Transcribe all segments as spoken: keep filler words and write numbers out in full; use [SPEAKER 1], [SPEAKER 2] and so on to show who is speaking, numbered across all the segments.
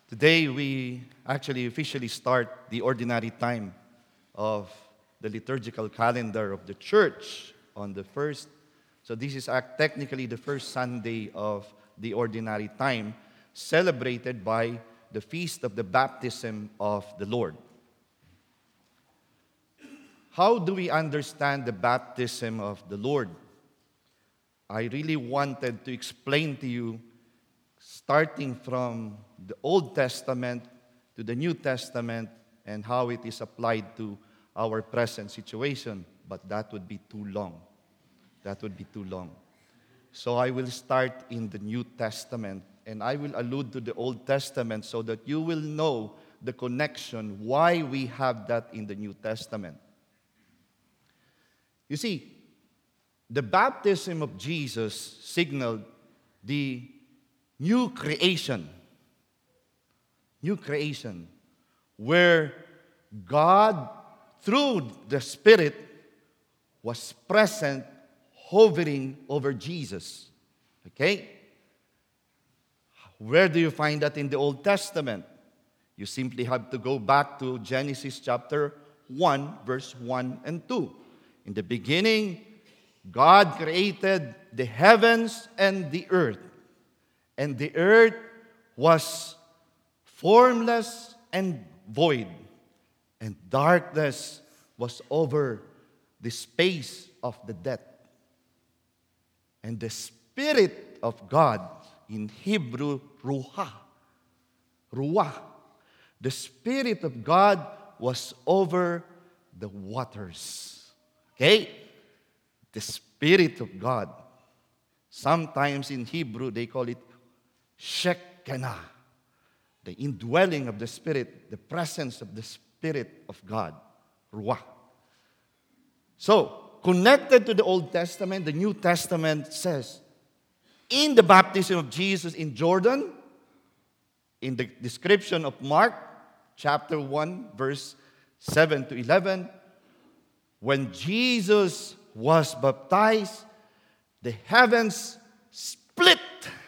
[SPEAKER 1] Today, we actually officially start the ordinary time of the liturgical calendar of the church on the first. So this is act- technically the first Sunday of the ordinary time, celebrated by the feast of the baptism of the Lord. How do we understand the baptism of the Lord? I really wanted to explain to you, starting from the Old Testament to the New Testament, and how it is applied to our present situation. But that would be too long. That would be too long. So I will start in the New Testament, and I will allude to the Old Testament so that you will know the connection, why we have that in the New Testament. You see, the baptism of Jesus signaled the new creation. New creation. Where God, through the Spirit, was present, hovering over Jesus. Okay? Where do you find that in the Old Testament? You simply have to go back to Genesis chapter one, verse one and two. In the beginning, God created the heavens and the earth. And the earth was formless and void. And darkness was over the space of the depth. And the Spirit of God, in Hebrew, Ruach, Ruach, the Spirit of God was over the waters. Okay? The Spirit of God. Sometimes in Hebrew, they call it Shekinah. The indwelling of the Spirit, the presence of the Spirit of God. Ruach. So, connected to the Old Testament, the New Testament says, in the baptism of Jesus in Jordan, in the description of Mark, chapter one, verse seven to eleven, when Jesus was baptized, the heavens split,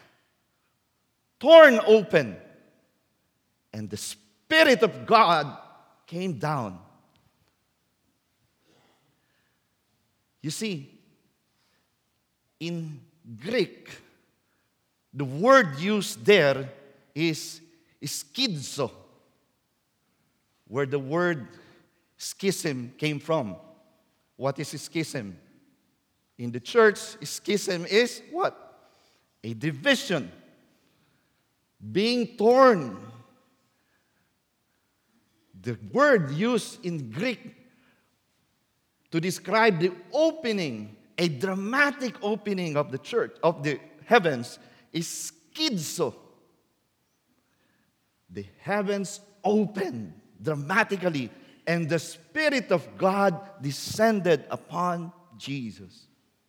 [SPEAKER 1] torn open, and the Spirit of God came down. You see, in Greek, the word used there is schizo, where the word schism came from. What is schism? In the church, schism is what? A division. Being torn. The word used in Greek to describe the opening, a dramatic opening of the church, of the heavens, is schizo. The heavens opened dramatically, and the Spirit of God descended upon Jesus,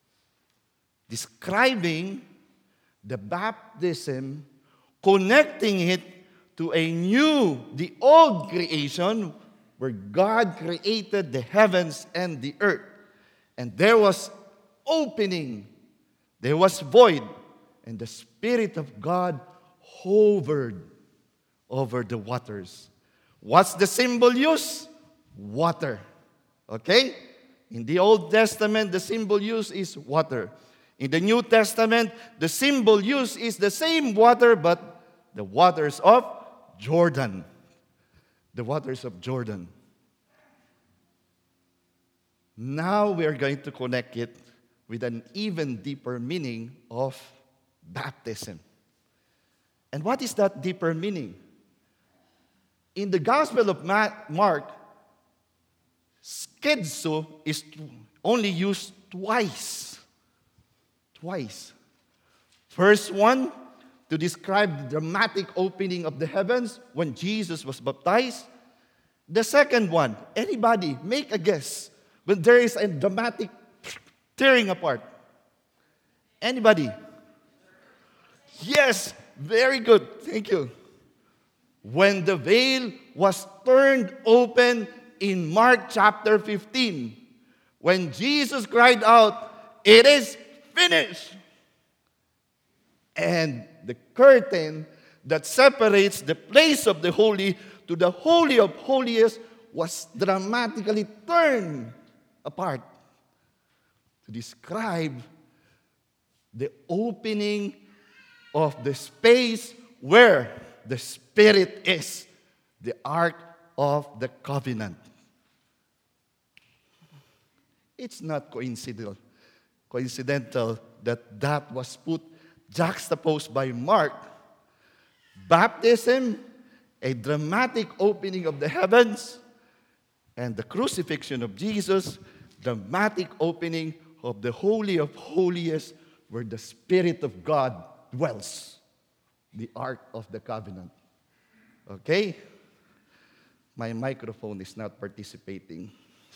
[SPEAKER 1] describing the baptism, connecting it to a new, the old creation, where God created the heavens and the earth. And there was opening, there was void, and the Spirit of God hovered over the waters. What's the symbol used? Water. Okay? In the Old Testament, the symbol used is water. In the New Testament, the symbol used is the same water, but the waters of Jordan. The waters of Jordan. Now we are going to connect it with an even deeper meaning of baptism. And what is that deeper meaning? In the Gospel of Mark, schizo is only used twice. Twice. First one, to describe the dramatic opening of the heavens when Jesus was baptized. The second one, anybody, make a guess. When there is a dramatic tearing apart. Anybody? Yes, very good. Thank you. When the veil was turned open in Mark chapter fifteen, when Jesus cried out, "It is finished." And the curtain that separates the place of the holy to the Holy of Holies was dramatically turned apart to describe the opening of the space where the Spirit is, the Ark of the Covenant. It's not coincidental, coincidental that that was put juxtaposed by Mark. Baptism, a dramatic opening of the heavens, and the crucifixion of Jesus, dramatic opening of the Holy of Holies, where the Spirit of God dwells, the Ark of the Covenant. Okay? My microphone is not participating.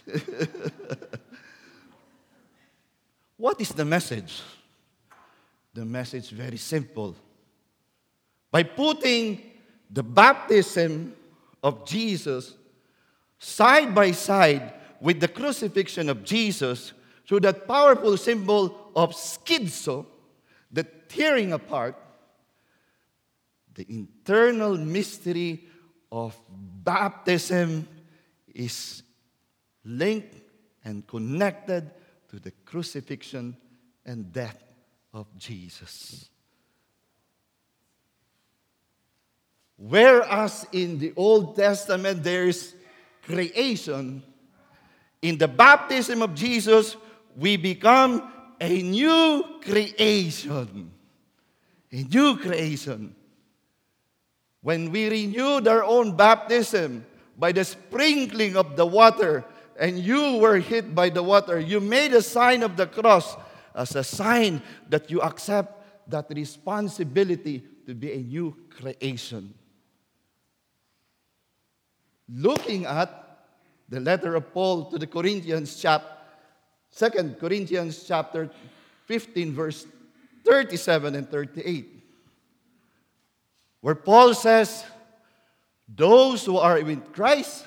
[SPEAKER 1] What is the message? The message is very simple. By putting the baptism of Jesus side by side with the crucifixion of Jesus through that powerful symbol of schizo, the tearing apart, the internal mystery of baptism is linked and connected to the crucifixion and death of Jesus. Whereas in the Old Testament there is creation, in the baptism of Jesus we become a new creation. A new creation. When we renewed our own baptism by the sprinkling of the water, and you were hit by the water, you made a sign of the cross as a sign that you accept that responsibility to be a new creation. Looking at the letter of Paul to the Corinthians, chapter Second Corinthians chapter fifteen, verse thirty-seven and thirty-eight, where Paul says, those who are with Christ,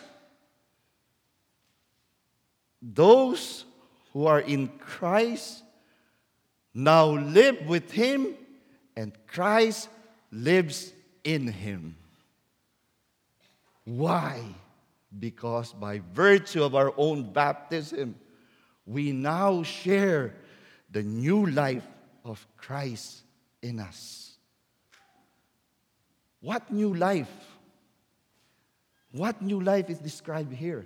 [SPEAKER 1] those who are in Christ now live with Him, and Christ lives in Him. Why? Because by virtue of our own baptism, we now share the new life of Christ in us. What new life? What new life is described here?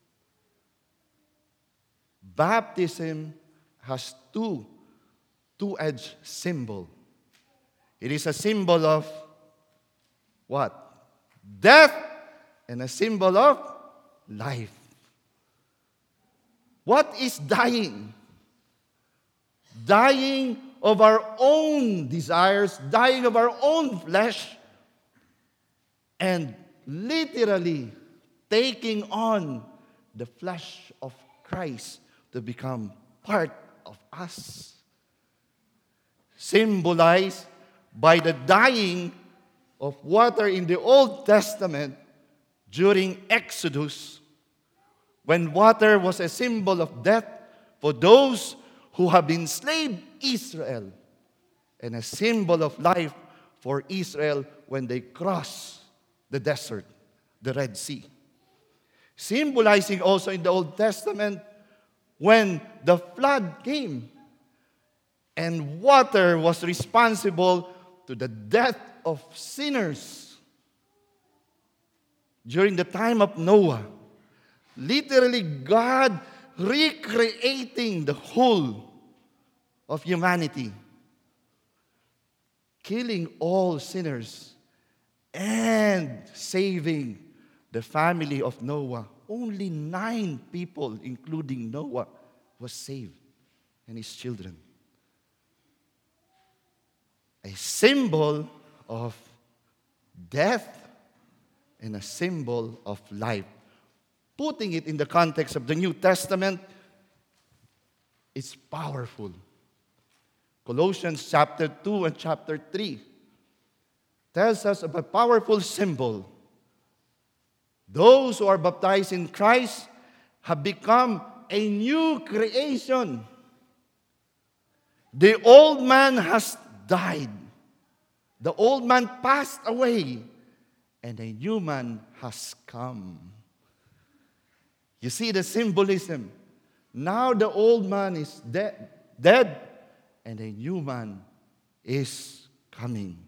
[SPEAKER 1] Baptism has two two-edged symbol. It is a symbol of what? Death, and a symbol of life. What is dying? Dying of our own desires, dying of our own flesh, and literally taking on the flesh of Christ to become part of us. Symbolized by the dying of water in the Old Testament during Exodus, when water was a symbol of death for those who have enslaved Israel, and a symbol of life for Israel when they cross the desert, the Red Sea. Symbolizing also in the Old Testament when the flood came and water was responsible to the death of sinners during the time of Noah. Literally, God recreating the whole of humanity, killing all sinners and saving the family of Noah. Only nine people, including Noah, was saved, and his children. A symbol of death and a symbol of life. Putting it in the context of the New Testament, it's powerful. Colossians chapter two and chapter three tells us of a powerful symbol. Those who are baptized in Christ have become a new creation. The old man has died. The old man passed away, and a new man has come. You see the symbolism. Now the old man is dead, dead, and a new man is coming.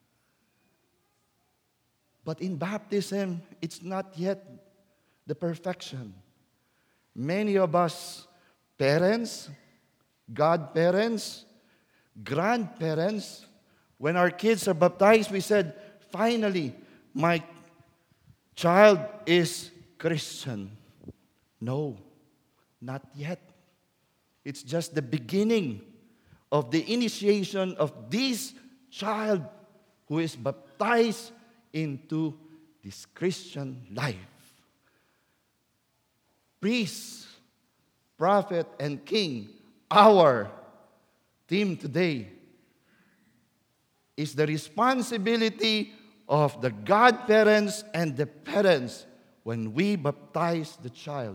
[SPEAKER 1] But in baptism, it's not yet the perfection. Many of us, parents, godparents, grandparents, when our kids are baptized, we said, finally, my child is Christian. No, not yet. It's just the beginning of the initiation of this child who is baptized into this Christian life. Priest, prophet, and king, our theme today is the responsibility of the godparents and the parents when we baptize the child.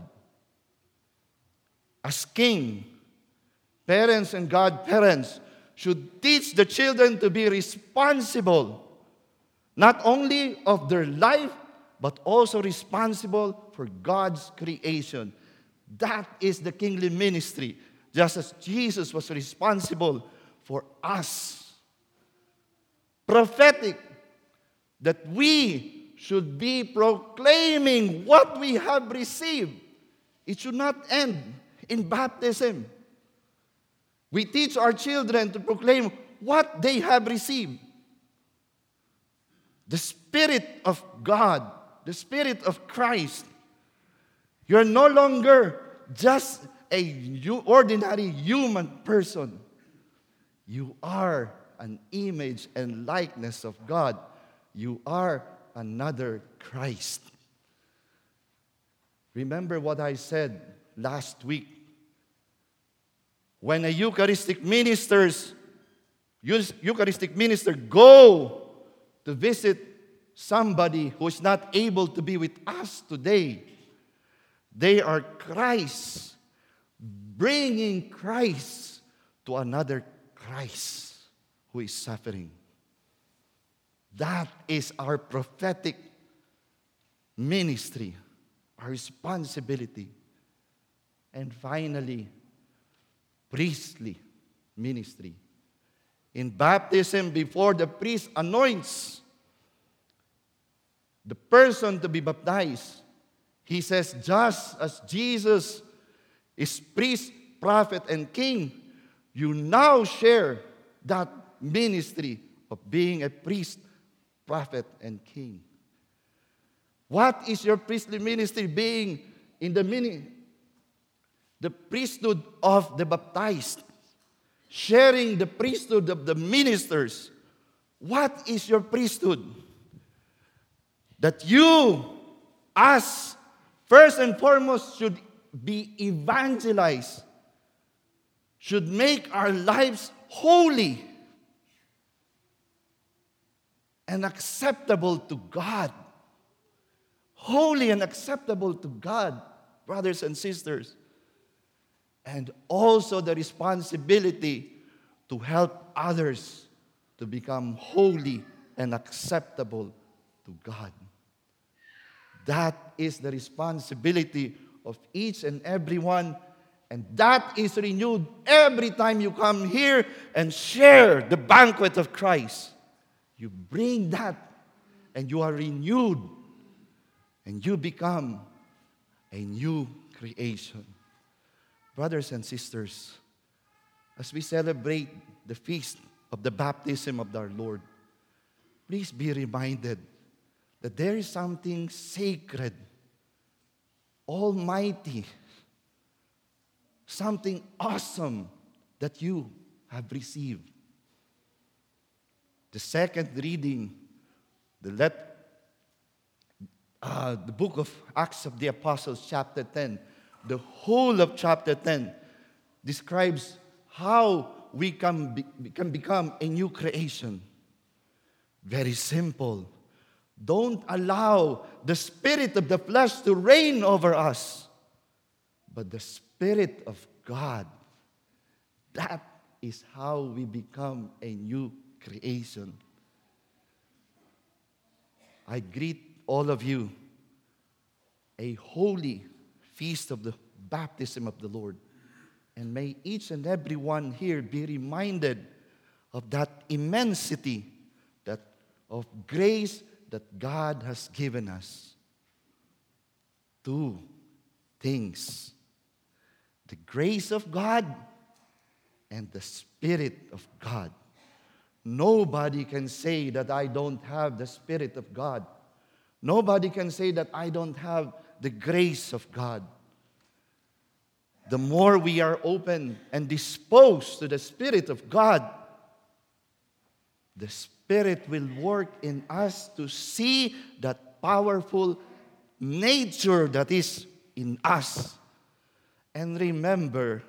[SPEAKER 1] As king, parents and godparents should teach the children to be responsible, not only of their life, but also responsible for God's creation. That is the kingly ministry, just as Jesus was responsible for us. Prophetic, that we should be proclaiming what we have received. It should not end in baptism. We teach our children to proclaim what they have received. The Spirit of God, the Spirit of Christ. You're no longer just a ordinary human person. You are an image and likeness of God. You are another Christ. Remember what I said last week. When a Eucharistic ministers, Eucharistic minister go to visit somebody who is not able to be with us today, they are Christ, bringing Christ to another Christ who is suffering. That is our prophetic ministry, our responsibility. And finally, priestly ministry. In baptism, before the priest anoints the person to be baptized, he says, just as Jesus is priest, prophet, and king, you now share that ministry of being a priest, prophet, and king. What is your priestly ministry? Being in the mini, the priesthood of the baptized, sharing the priesthood of the ministers. What is your priesthood? That you, us, first and foremost, should be evangelized, should make our lives holy and acceptable to God. Holy and acceptable to God, brothers and sisters. And also the responsibility to help others to become holy and acceptable to God. That is the responsibility of each and every one, and that is renewed every time you come here and share the banquet of Christ. You bring that, and you are renewed, and you become a new creation. Brothers and sisters, as we celebrate the feast of the baptism of our Lord, please be reminded that there is something sacred, almighty, something awesome that you have received. The second reading, the, let, uh, the book of Acts of the Apostles, chapter ten, the whole of chapter ten describes how we can, be, can become a new creation. Very simple. Don't allow the spirit of the flesh to reign over us, but the Spirit of God. That is how we become a new creation. I greet all of you a holy feast of the baptism of the Lord. And may each and every one here be reminded of that immensity that of grace that God has given us. Two things: the grace of God and the Spirit of God. Nobody can say that I don't have the Spirit of God. Nobody can say that I don't have the grace of God. The more we are open and disposed to the Spirit of God, the Spirit will work in us to see that powerful nature that is in us. And remember,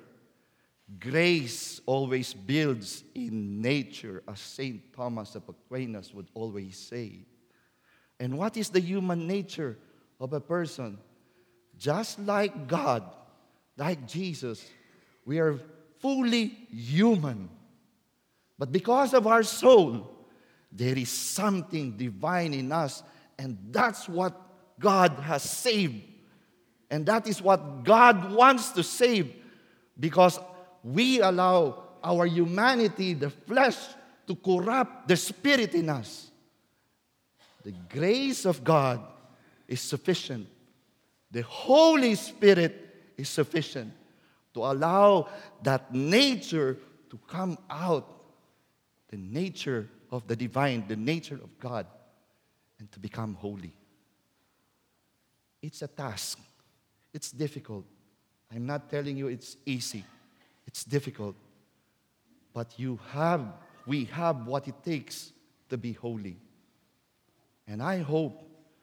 [SPEAKER 1] grace always builds in nature, as Saint Thomas of Aquinas would always say. And what is the human nature of a person? Just like God, like Jesus, we are fully human. But because of our soul, there is something divine in us, and that's what God has saved. And that is what God wants to save, because we allow our humanity, the flesh, to corrupt the spirit in us. The grace of God is sufficient. The Holy Spirit is sufficient to allow that nature to come out, the nature of the divine, the nature of God, and to become holy. It's a task. It's difficult. I'm not telling you it's easy. It's difficult. But you have, we have what it takes to be holy. And I hope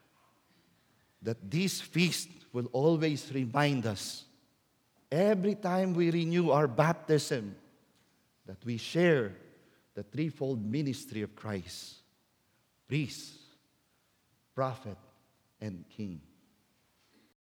[SPEAKER 1] that this feast will always remind us, every time we renew our baptism, that we share the threefold ministry of Christ: priest, prophet, and king.